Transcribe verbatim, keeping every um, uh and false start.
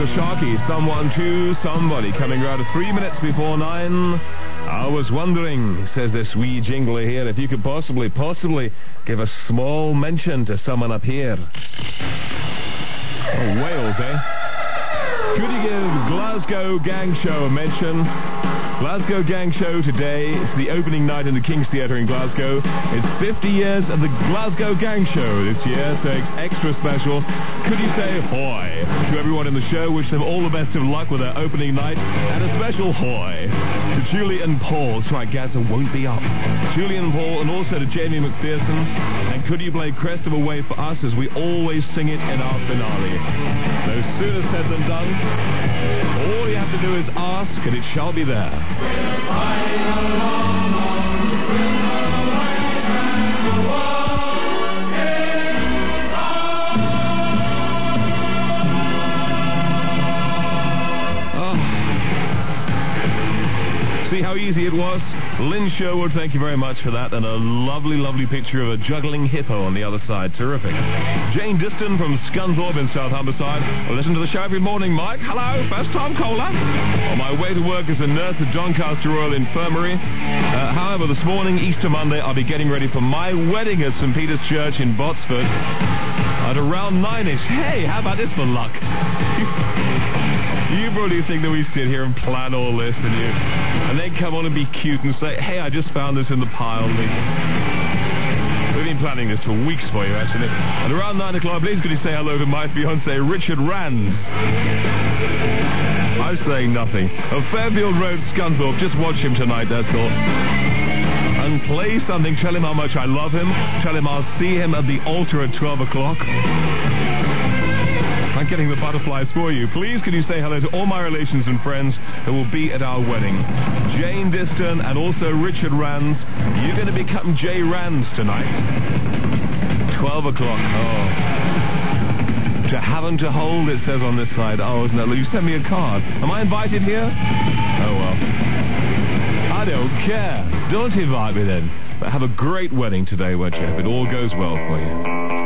Sharky, someone to somebody, coming around at three minutes before nine. I was wondering, says this wee jingler here, if you could possibly, possibly give a small mention to someone up here. Oh, Wales, eh? Could you give Glasgow Gang Show a mention? Glasgow Gang Show today. It's the opening night in the King's Theatre in Glasgow. It's fifty years of the Glasgow Gang Show this year, so it's extra special. Could you say hoy to everyone in the show? Wish them all the best of luck with their opening night. And a special hoy to Julie and Paul. That's right, Gazza won't be up. Julie and Paul, and also to Jamie McPherson. And could you play Crest of a Wave for us as we always sing it in our finale? No sooner said than done. All you have to do is ask, and it shall be there. See how easy it was? Lynn Sherwood, thank you very much for that. And a lovely, lovely picture of a juggling hippo on the other side. Terrific. Jane Diston from Scunthorpe in South Humberside. Well, listen to the show. Good morning, Mike. Hello. First time caller. On my way to work as a nurse at Doncaster Royal Infirmary. Uh, however, this morning, Easter Monday, I'll be getting ready for my wedding at Saint Peter's Church in Botsford at around nine-ish. Hey, how about this for luck? You probably think that we sit here and plan all this and you, and then come on and be cute and say, hey, I just found this in the pile. We've been planning this for weeks for you, actually. And around nine o'clock, please could you say hello to my fiancé, Richard Rands? I'm saying nothing. Of Fairfield Road, Scunthorpe. Just watch him tonight, that's all. And play something. Tell him how much I love him. Tell him I'll see him at the altar at twelve o'clock. I'm getting the butterflies for you. Please, can you say hello to all my relations and friends that will be at our wedding? Jane Diston and also Richard Rands. You're going to become Jay Rands tonight. twelve o'clock. Oh. To have and to hold, it says on this side. Oh, isn't that... You sent me a card. Am I invited here? Oh, well. I don't care. Don't invite me then. But have a great wedding today, won't you? If it all goes well for you.